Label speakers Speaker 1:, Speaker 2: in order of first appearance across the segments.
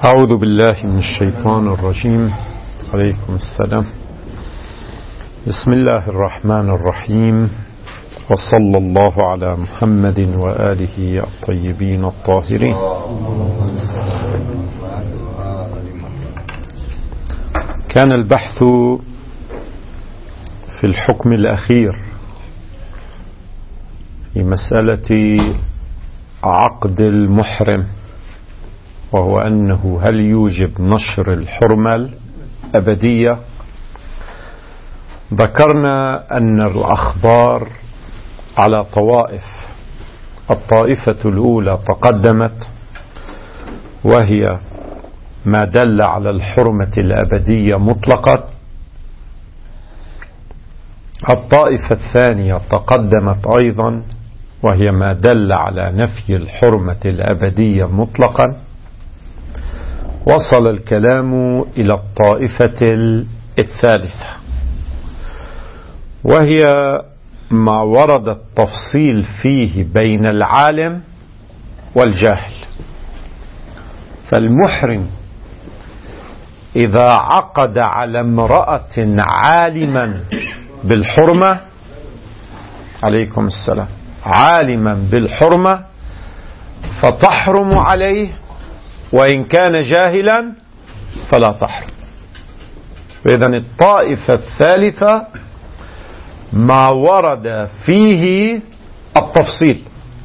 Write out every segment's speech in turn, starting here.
Speaker 1: أعوذ بالله من الشيطان الرجيم. عليكم السلام. بسم الله الرحمن الرحيم، وصلى الله على محمد وآله الطيبين الطاهرين. كان البحث في الحكم الأخير في مسألة عقد المحرم، وهو أنه هل يوجب نشر الحرمة الأبدية. ذكرنا أن الأخبار على طوائف. الطائفة الأولى تقدمت، وهي ما دل على الحرمة الأبدية مطلقا. الطائفة الثانية تقدمت أيضا، وهي ما دل على نفي الحرمة الأبدية مطلقا. وصل الكلام إلى الطائفة الثالثة، وهي ما ورد التفصيل فيه بين العالم والجاهل. فالمحرم إذا عقد على امرأة عالما بالحرمة، عليكم السلام، عالما بالحرمة، فتحرم عليه، وإن كان جاهلا فلا تحرم. إذن الطائفة الثالثة ما ورد فيه التفصيل.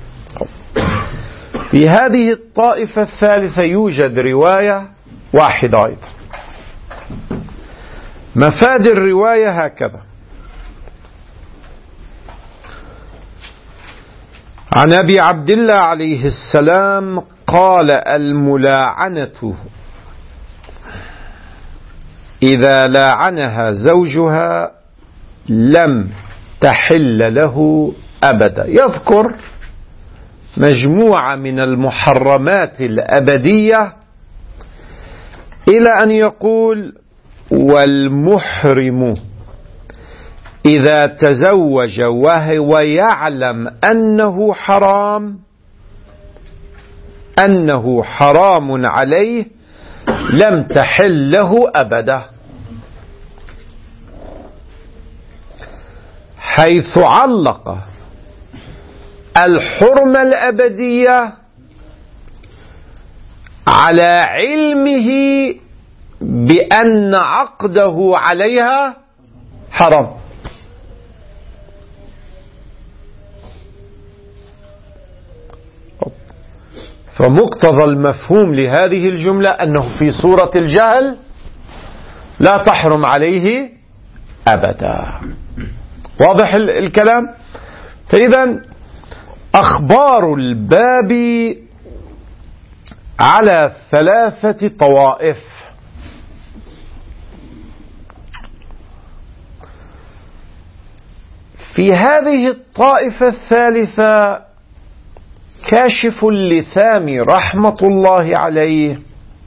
Speaker 1: في هذه الطائفة الثالثة يوجد رواية واحدة أيضا. مفاد الرواية هكذا: عن أبي عبد الله عليه السلام قال: الملاعنة إذا لاعنها زوجها لم تحل له أبدا. يذكر مجموعة من المحرمات الأبدية إلى أن يقول: والمحرم إذا تزوج وهو يعلم أنه حرام عليه لم تحل له أبدا، حيث علق الحرمة الأبدية على علمه بأن عقده عليها حرام. فمقتضى المفهوم لهذه الجملة أنه في صورة الجهل لا تحرم عليه أبدا. واضح الكلام؟ فإذا أخبار الباب على ثلاثة طوائف. في هذه الطائفة الثالثة كاشف اللثام رحمة الله عليه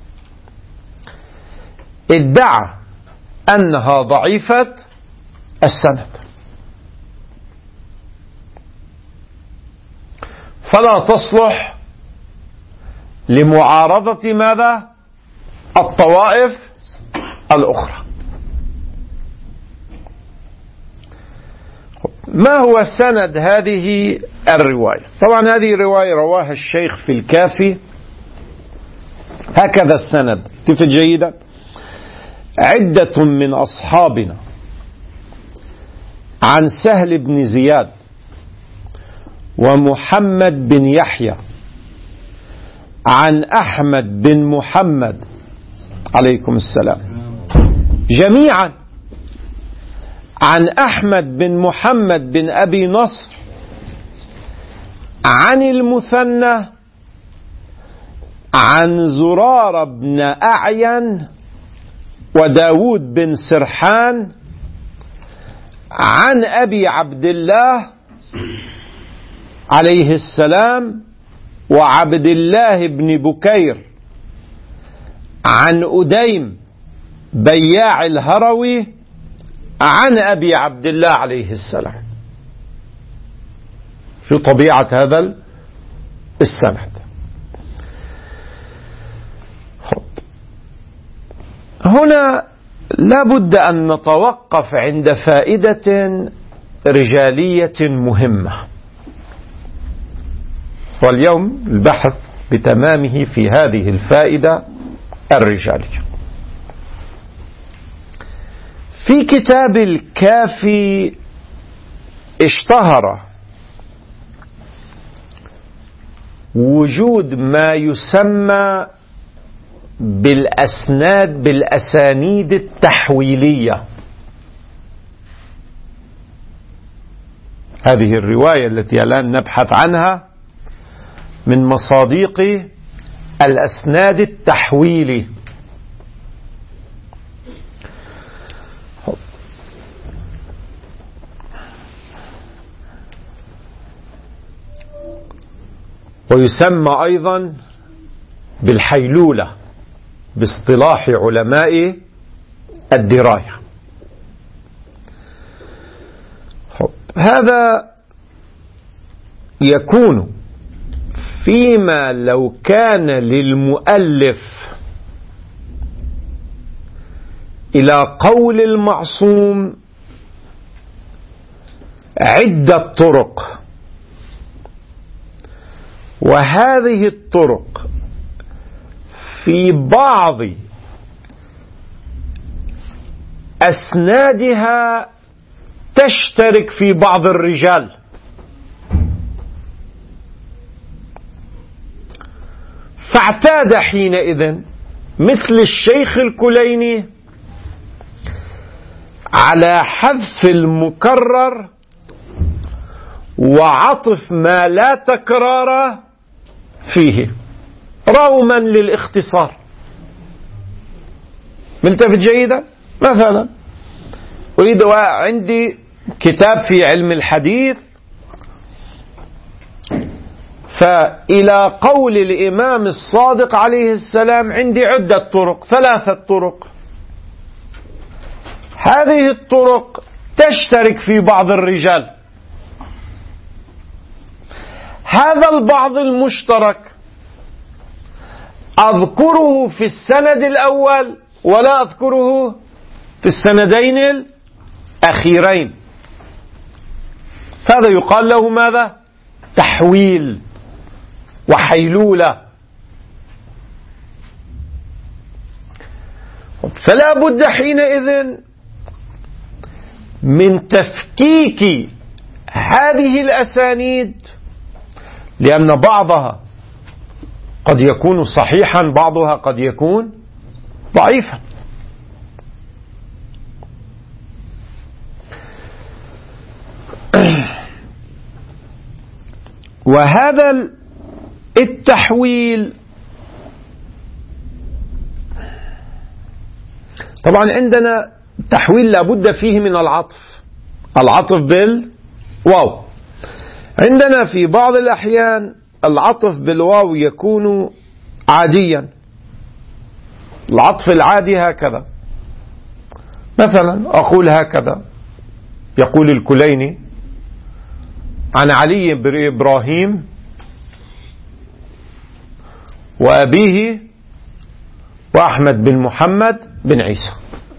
Speaker 1: ادعى أنها ضعيفة السند، فلا تصلح لمعارضة ماذا؟ الطوائف الأخرى. ما هو سند هذه الرواية؟ طبعا هذه الرواية رواها الشيخ في الكافي هكذا السند، تفت جيدا: عدة من أصحابنا عن سهل بن زياد ومحمد بن يحيى عن أحمد بن محمد عليكم السلام جميعا عن أحمد بن محمد بن أبي نصر عن المثنى عن زرار بن أعين وداود بن سرحان عن أبي عبد الله عليه السلام وعبد الله بن بكير عن أديم بياع الهروي عن أبي عبد الله عليه السلام. شو طبيعة هذا السند؟ هنا لا بد أن نتوقف عند فائدة رجالية مهمة، واليوم البحث بتمامه في هذه الفائدة الرجالية. في كتاب الكافي اشتهر وجود ما يسمى بالأسانيد التحويلية. هذه الرواية التي الآن نبحث عنها من مصادق الأسناد التحويلي. ويسمى أيضا بالحيلولة باصطلاح علماء الدراية. هذا يكون فيما لو كان للمؤلف إلى قول المعصوم عدة طرق، وهذه الطرق في بعض أسنادها تشترك في بعض الرجال، فاعتاد حينئذ مثل الشيخ الكليني على حذف المكرر وعطف ما لا تكرار فيه روما للاختصار. ملتفت جيدا؟ مثلا أريد عندي كتاب في علم الحديث، فإلى قول الإمام الصادق عليه السلام عندي عدة طرق، 3 طرق. هذه الطرق تشترك في بعض الرجال، هذا البعض المشترك أذكره في السند الأول ولا أذكره في السندين الأخيرين. هذا يقال له ماذا؟ تحويل وحيلولة. فلا بد حينئذ من تفكيك هذه الأسانيد، لأن بعضها قد يكون صحيحا، بعضها قد يكون ضعيفا. وهذا التحويل طبعا عندنا تحويل لابد فيه من العطف بالواو. عندنا في بعض الأحيان العطف بالواو يكون عاديا، العطف العادي هكذا. مثلا أقول هكذا، يقول الكليني عن علي بن إبراهيم وأبيه وأحمد بن محمد بن عيسى.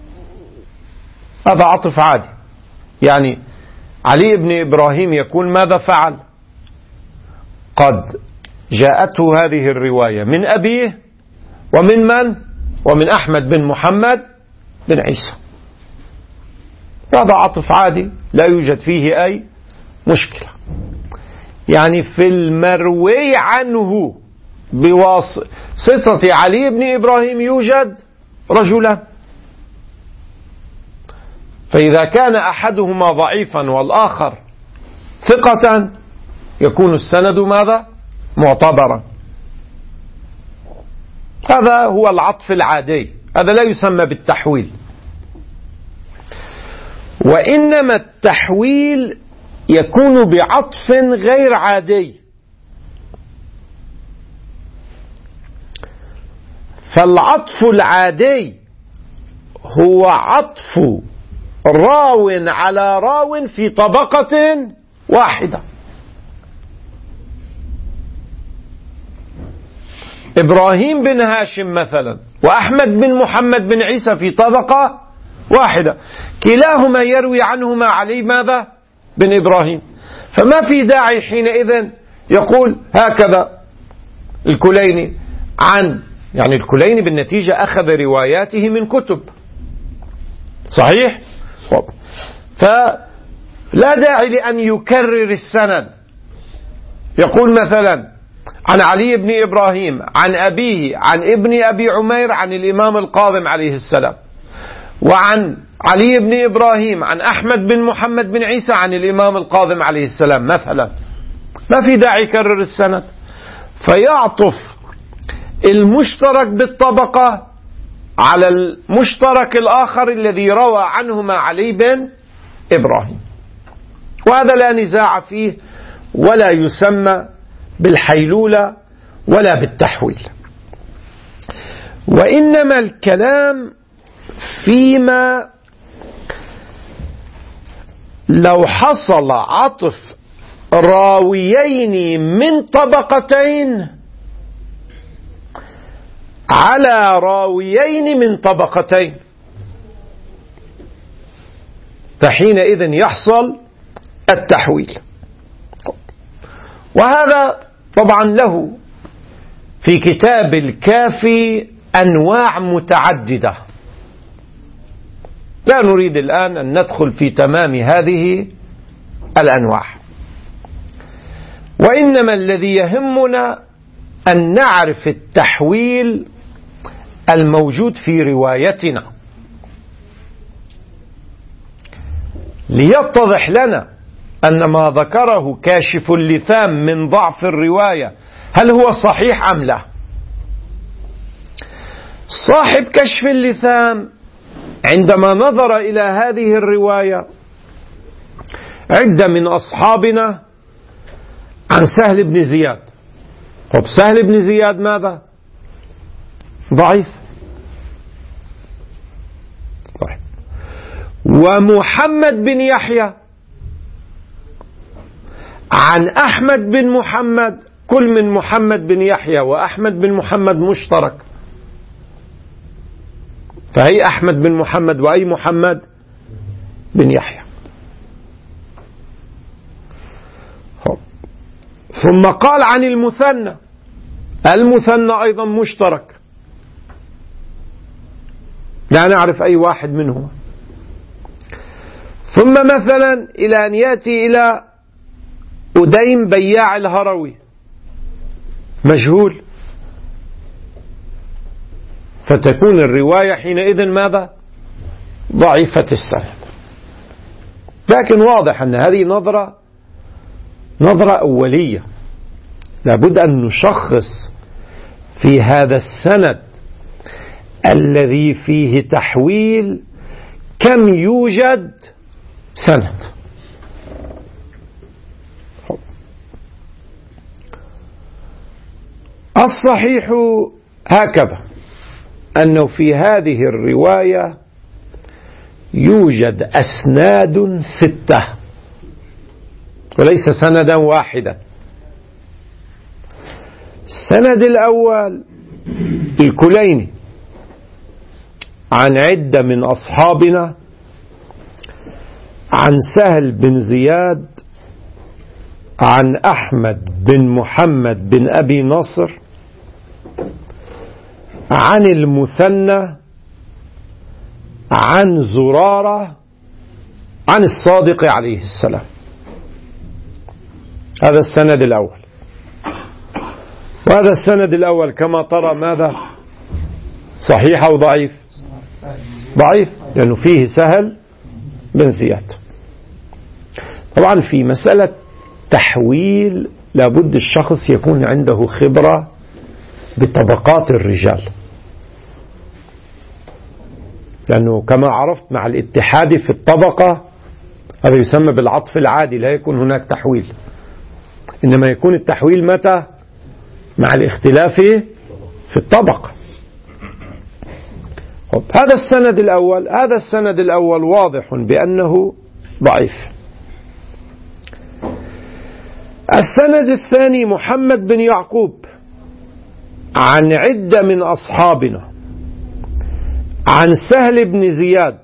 Speaker 1: هذا عطف عادي، يعني علي بن إبراهيم يكون ماذا فعل؟ قد جاءته هذه الرواية من أبيه ومن من؟ ومن أحمد بن محمد بن عيسى. هذا عطف عادي لا يوجد فيه أي مشكلة. يعني في المروي عنه بواسطة علي بن إبراهيم يوجد رجلا، فإذا كان أحدهما ضعيفا والآخر ثقة يكون السند ماذا؟ معتبرا. هذا هو العطف العادي، هذا لا يسمى بالتحويل. وإنما التحويل يكون بعطف غير عادي. فالعطف العادي هو عطف راو على راو في طبقة واحدة. إبراهيم بن هاشم مثلا وأحمد بن محمد بن عيسى في طبقة واحدة، كلاهما يروي عنهما علي ماذا؟ بن إبراهيم. فما في داعي حينئذ يقول هكذا الكليني يعني الكليني بالنتيجة أخذ رواياته من كتب، صحيح؟ فلا داعي لأن يكرر السند، يقول مثلا عن علي بن إبراهيم عن أبيه عن ابن أبي عمير عن الإمام القاظم عليه السلام، وعن علي بن إبراهيم عن أحمد بن محمد بن عيسى عن الإمام القاظم عليه السلام مثلا. ما في داعي يكرر السند، فيعطف المشترك بالطبقة على المشترك الآخر الذي روى عنهما علي بن إبراهيم، وهذا لا نزاع فيه ولا يسمى بالحيلولة ولا بالتحويل، وإنما الكلام فيما لو حصل عطف راويين من طبقتين على راويين من طبقتين، فحينئذ يحصل التحويل. وهذا طبعا له في كتاب الكافي أنواع متعددة، لا نريد الآن أن ندخل في تمام هذه الأنواع، وإنما الذي يهمنا أن نعرف التحويل الموجود في روايتنا، ليتضح لنا أن ما ذكره كاشف اللثام من ضعف الرواية هل هو صحيح أم لا. صاحب كشف اللثام عندما نظر إلى هذه الرواية عدة من أصحابنا عن سهل بن زياد. طب سهل بن زياد ماذا؟ ضعيف. طيب. ومحمد بن يحيى عن أحمد بن محمد، كل من محمد بن يحيى وأحمد بن محمد مشترك، فهي أحمد بن محمد وأي محمد بن يحيى. ثم قال عن المثنى، المثنى أيضا مشترك، لا نعرف أي واحد منهما. ثم مثلا إلى أن يأتي إلى أديم بياع الهروي، مجهول، فتكون الرواية حينئذ ماذا؟ ضعيفة السند. لكن واضح أن هذه نظرة أولية، لابد أن نشخص في هذا السند الذي فيه تحويل كم يوجد سند. الصحيح هكذا، أنه في هذه الرواية يوجد أسناد 6 وليس سندا واحدا. السند الأول الكليني عن عدة من أصحابنا عن سهل بن زياد عن أحمد بن محمد بن أبي نصر عن المثنى عن زرارة عن الصادق عليه السلام. هذا السند الأول. وهذا السند الأول كما ترى ماذا؟ صحيح أو ضعيف؟ ضعيف، لأنه فيه سهل بن زياد. طبعا في مسألة تحويل لابد الشخص يكون عنده خبرة بطبقات الرجال، لأنه كما عرفت مع الاتحاد في الطبقة هذا يسمى بالعطف العادي، لا يكون هناك تحويل، إنما يكون التحويل متى؟ مع الاختلاف في الطبقة. هذا السند الأول، هذا السند الأول واضح بأنه ضعيف. السند الثاني محمد بن يعقوب عن عدة من أصحابنا عن سهل بن زياد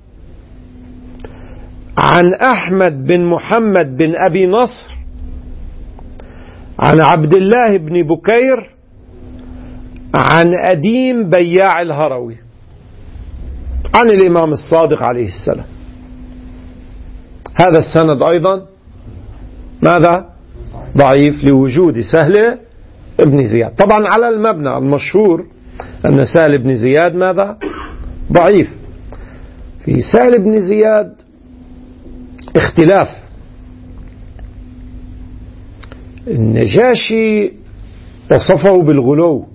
Speaker 1: عن أحمد بن محمد بن أبي نصر عن عبد الله بن بكير عن أديم بياع الهروي عن الإمام الصادق عليه السلام. هذا السند أيضا ماذا؟ ضعيف لوجود سهل بن زياد. طبعا على المبنى المشهور أن سهل بن زياد ماذا؟ ضعيف. في سهل بن زياد اختلاف. النجاشي وصفه بالغلو،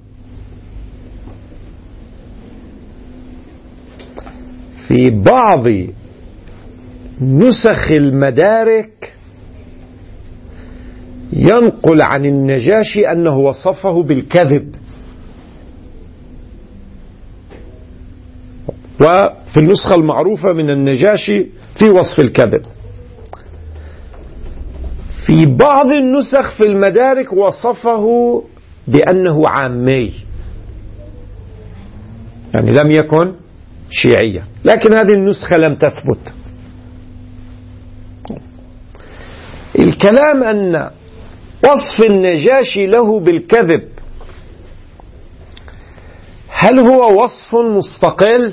Speaker 1: في بعض نسخ المدارك ينقل عن النجاشي أنه وصفه بالكذب، وفي النسخة المعروفة من النجاشي في وصف الكذب. في بعض النسخ في المدارك وصفه بأنه عامي، يعني لم يكن شيعيا، لكن هذه النسخة لم تثبت. الكلام أن وصف النجاشي له بالكذب هل هو وصف مستقل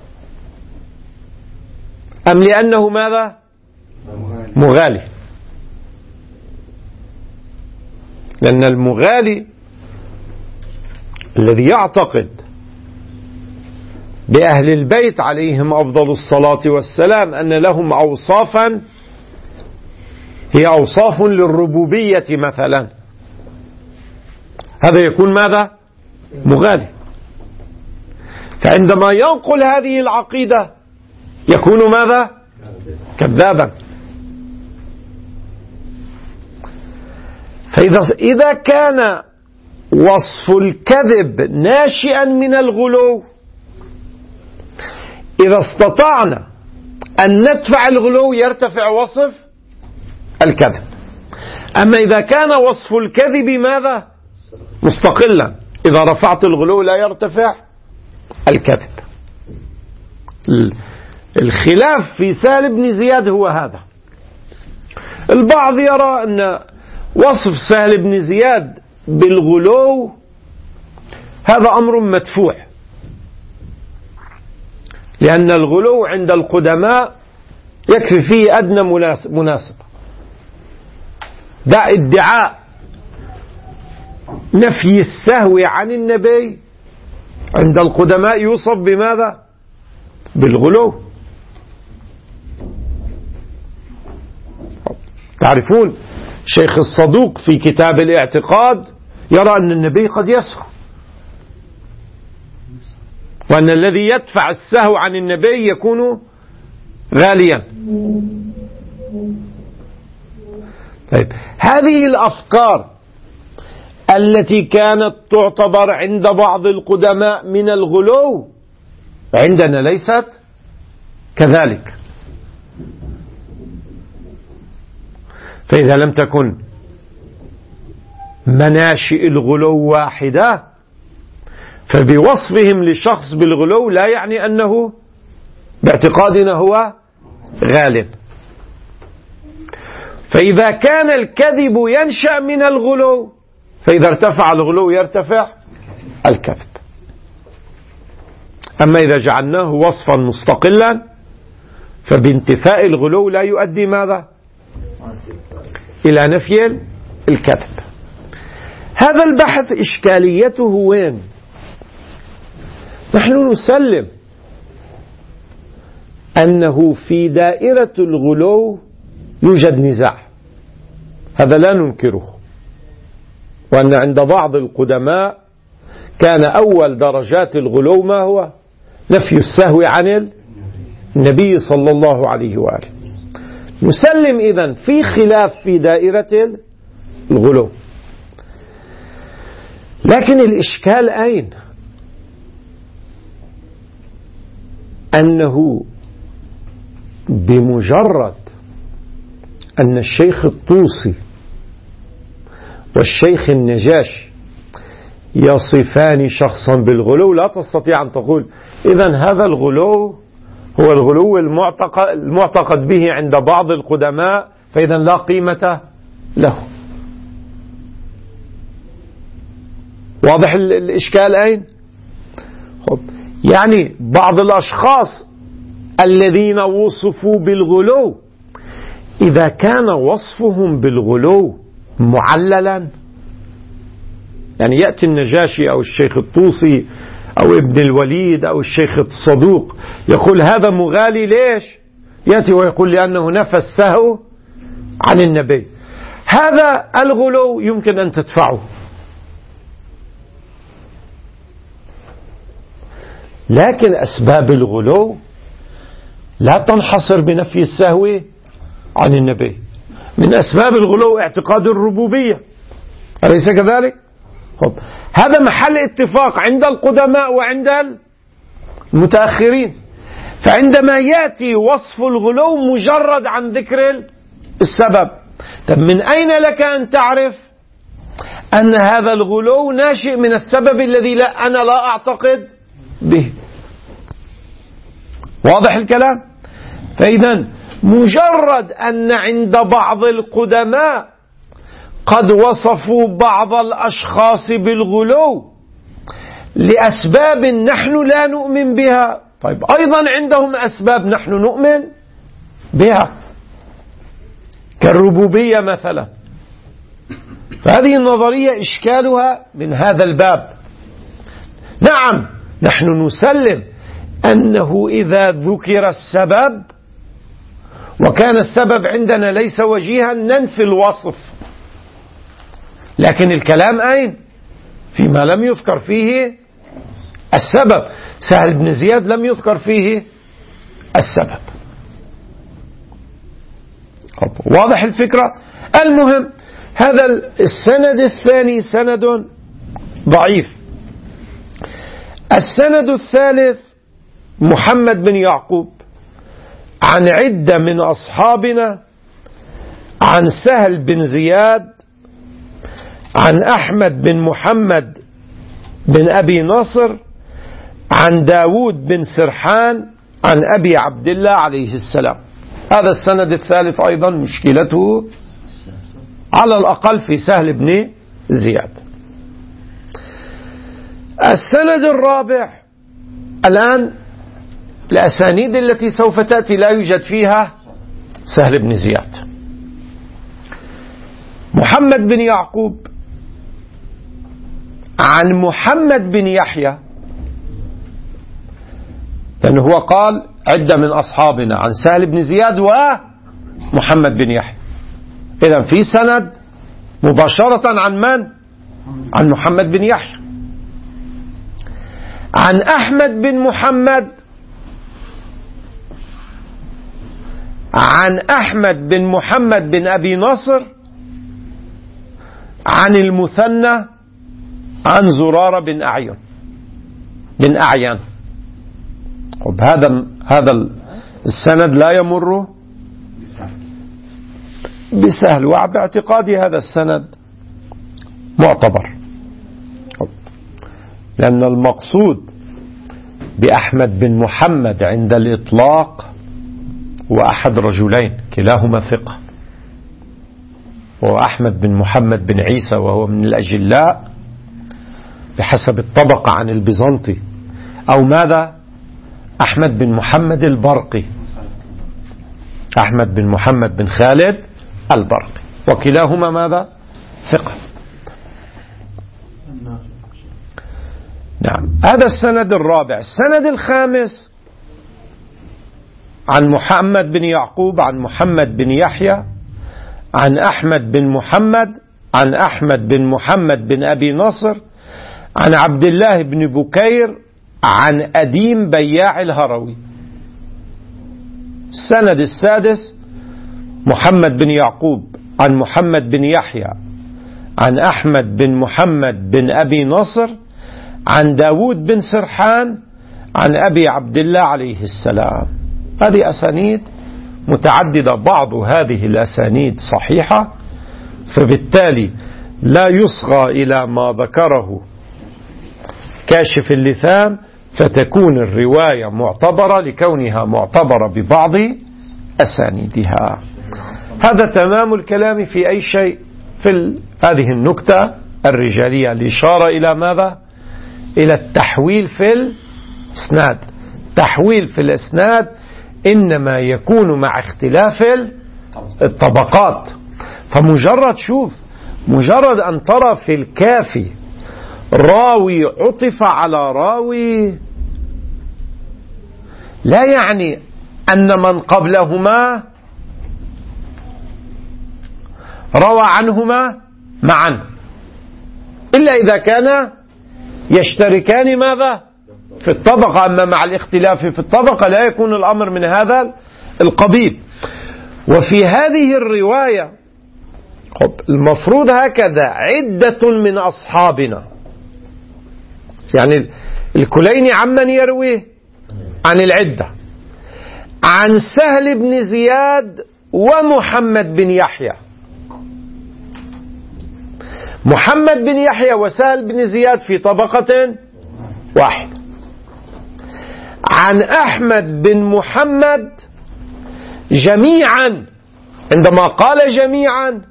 Speaker 1: أم لأنه ماذا؟ مغالي؟ لأن المغالي الذي يعتقد بأهل البيت عليهم أفضل الصلاة والسلام أن لهم أوصافا هي أوصاف للربوبية مثلا، هذا يكون ماذا؟ مغالي. فعندما ينقل هذه العقيدة يكون ماذا؟ كذابا. فإذا كان وصف الكذب ناشئا من الغلو، إذا استطعنا أن ندفع الغلو يرتفع وصف الكذب. أما إذا كان وصف الكذب ماذا؟ مستقلا، إذا رفعت الغلو لا يرتفع الكذب. الخلاف في سهل بن زياد هو هذا. البعض يرى أن وصف سهل بن زياد بالغلو هذا أمر مدفوع، لأن الغلو عند القدماء يكفي فيه أدنى مناسبة. ده ادعاء نفي السهو عن النبي عند القدماء يوصف بماذا؟ بالغلو. تعرفون شيخ الصدوق في كتاب الاعتقاد يرى أن النبي قد يسهو، وأن الذي يدفع السهو عن النبي يكون غاليا. طيب، هذه الأفكار التي كانت تعتبر عند بعض القدماء من الغلو عندنا ليست كذلك. فإذا لم تكن مناشئ الغلو واحدة فبوصفهم لشخص بالغلو لا يعني أنه باعتقادنا هو غالب. فإذا كان الكذب ينشأ من الغلو فإذا ارتفع الغلو يرتفع الكذب. أما إذا جعلناه وصفا مستقلا فبانتفاء الغلو لا يؤدي ماذا؟ إلى نفي الكذب. هذا البحث إشكاليته وين؟ نحن نسلم أنه في دائرة الغلو يوجد نزاع، هذا لا ننكره، وأن عند بعض القدماء كان أول درجات الغلو ما هو؟ نفي السهو عن النبي صلى الله عليه وآله. نسلم إذن في خلاف في دائرة الغلو، لكن الإشكال أين؟ أنه بمجرد أن الشيخ الطوسي والشيخ النجاشي يصفان شخصا بالغلو لا تستطيع أن تقول إذن هذا الغلو هو الغلو المعتقد به عند بعض القدماء، فإذا لا قيمة له. واضح الإشكال أين؟ يعني بعض الأشخاص الذين وصفوا بالغلو إذا كان وصفهم بالغلو معللا، يعني يأتي النجاشي أو الشيخ الطوسي أو ابن الوليد أو الشيخ الصدوق يقول هذا مغالي، ليش؟ يأتي ويقول لأنه نفى السهو عن النبي. هذا الغلو يمكن أن تدفعه، لكن أسباب الغلو لا تنحصر بنفي السهو عن النبي. من أسباب الغلو اعتقاد الربوبية، أليس كذلك؟ هذا محل اتفاق عند القدماء وعند المتأخرين. فعندما يأتي وصف الغلو مجرد عن ذكر السبب، طب من أين لك أن تعرف أن هذا الغلو ناشئ من السبب الذي أنا لا أعتقد به؟ واضح الكلام؟ فإذا مجرد أن عند بعض القدماء قد وصفوا بعض الأشخاص بالغلو لأسباب نحن لا نؤمن بها، طيب أيضا عندهم أسباب نحن نؤمن بها كالربوبية مثلا. فهذه النظرية إشكالها من هذا الباب. نعم نحن نسلم أنه إذا ذكر السبب وكان السبب عندنا ليس وجيها ننفي الوصف، لكن الكلام أين؟ فيما لم يذكر فيه السبب. سهل بن زياد لم يذكر فيه السبب. واضح الفكرة؟ المهم هذا السند الثاني سند ضعيف. السند الثالث محمد بن يعقوب عن عدة من أصحابنا عن سهل بن زياد عن أحمد بن محمد بن أبي نصر عن داود بن سرحان عن أبي عبد الله عليه السلام. هذا السند الثالث أيضا مشكلته على الأقل في سهل بن زياد. السند الرابع الآن الأسانيد التي سوف تأتي لا يوجد فيها سهل بن زياد. محمد بن يعقوب عن محمد بن يحيى، لأنه هو قال عدة من أصحابنا عن سهل بن زياد ومحمد بن يحيى، إذن في سند مباشرة عن من؟ عن محمد بن يحيى. عن أحمد بن محمد عن أحمد بن محمد بن أبي نصر عن المثنى عن زرارة بن أعين. هذا السند لا يمر بسهل، وباعتقادي هذا السند معتبر، لأن المقصود بأحمد بن محمد عند الإطلاق وأحد رجلين كلاهما ثقة، وهو أحمد بن محمد بن عيسى، وهو من الأجلاء بحسب الطبقة عن البيزنطي، أو ماذا؟ أحمد بن محمد البرقي، أحمد بن محمد بن خالد البرقي، وكلاهما ماذا؟ ثقة. نعم، هذا السند الرابع. السند الخامس عن محمد بن يعقوب عن محمد بن يحيى عن أحمد بن محمد عن أحمد بن محمد بن أبي نصر عن عبد الله بن بكير عن أديم بياع الهروي. السند السادس محمد بن يعقوب عن محمد بن يحيى عن أحمد بن محمد بن أبي نصر عن داود بن سرحان عن أبي عبد الله عليه السلام. هذه أسانيد متعددة، بعض هذه الأسانيد صحيحة، فبالتالي لا يصغى إلى ما ذكره كاشف اللثام، فتكون الرواية معتبرة لكونها معتبرة ببعض أسانيدها. هذا تمام الكلام في أي شيء في هذه النكتة الرجالية. الإشارة إلى ماذا؟ إلى التحويل في الإسناد. تحويل في الإسناد إنما يكون مع اختلاف الطبقات. فمجرد مجرد أن ترى في الكافي راوي عطف على راوي لا يعني أن من قبلهما روى عنهما معا، إلا إذا كان يشتركان ماذا؟ في الطبقة. أما مع الاختلاف في الطبقة لا يكون الأمر من هذا القبيل. وفي هذه الرواية المفروض هكذا عدة من أصحابنا، يعني الكليني عمن يرويه عن العدة، عن سهل بن زياد ومحمد بن يحيى. محمد بن يحيى وسهل بن زياد في طبقة واحدة. عن أحمد بن محمد جميعا، عندما قال جميعا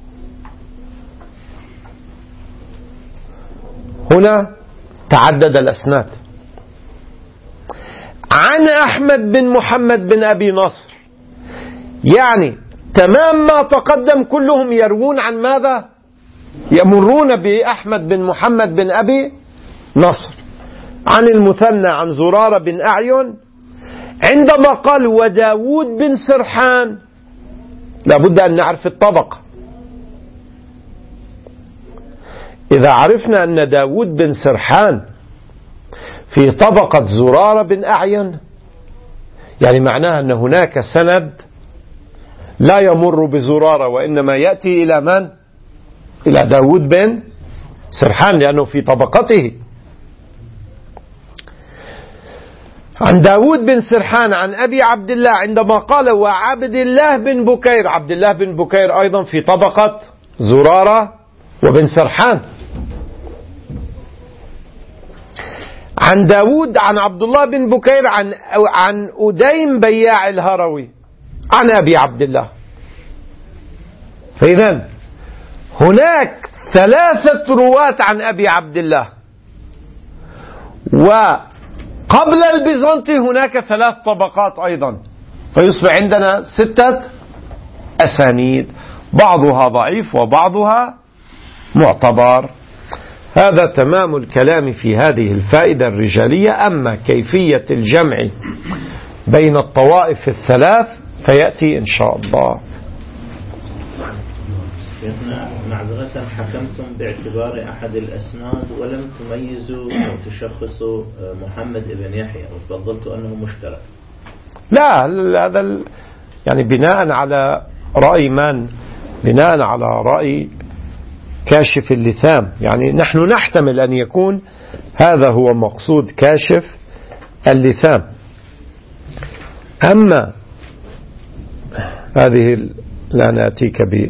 Speaker 1: هنا تعدد الأسناد. عن أحمد بن محمد بن أبي نصر، يعني تمام ما تقدم كلهم يروون عن ماذا؟ يمرون بأحمد بن محمد بن أبي نصر. عن المثنى عن زرارة بن أعين، عندما قال وداود بن سرحان لابد أن نعرف الطبقة. إذا عرفنا أن داود بن سرحان في طبقة زرارة بن أعين، يعني معناها أن هناك سند لا يمر بزرارة وإنما يأتي إلى من؟ إلى داود بن سرحان، لأنه في طبقته. عن داود بن سرحان عن أبي عبد الله، عندما قال وعبد الله بن بكير، عبد الله بن بكير أيضا في طبقة زرارة وبن سرحان. عن داود عن عبد الله بن بكير عن أديم بياع الهروي عن أبي عبد الله. فإذا هناك 3 رواة عن أبي عبد الله، وقبل البيزنطي هناك 3 طبقات أيضا، فيصبح عندنا 6 أسانيد، بعضها ضعيف وبعضها معتبر. هذا تمام الكلام في هذه الفائدة الرجالية. أما كيفية الجمع بين الطوائف ال3 فيأتي إن شاء الله.
Speaker 2: معذرة، حكمتم باعتبار أحد الأسناد ولم تميزوا أو تشخصوا محمد بن يحيى وفضلتوا أنه مشترك.
Speaker 1: لا، هذا يعني بناء على رأي من؟ بناء على رأي كاشف اللثام. يعني نحن نحتمل أن يكون هذا هو مقصود كاشف اللثام. أما هذه لا نأتيك به.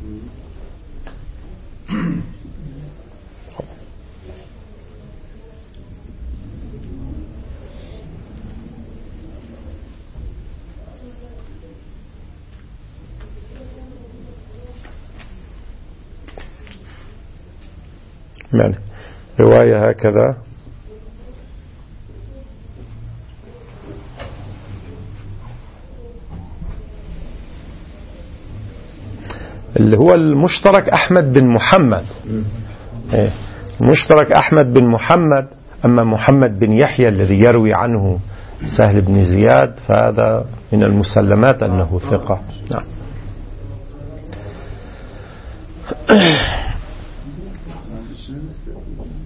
Speaker 1: من رواية هكذا اللي هو المشترك أحمد بن محمد. المشترك أحمد بن محمد. أما محمد بن يحيى الذي يروي عنه سهل بن زياد فهذا من المسلمات أنه ثقة. نعم.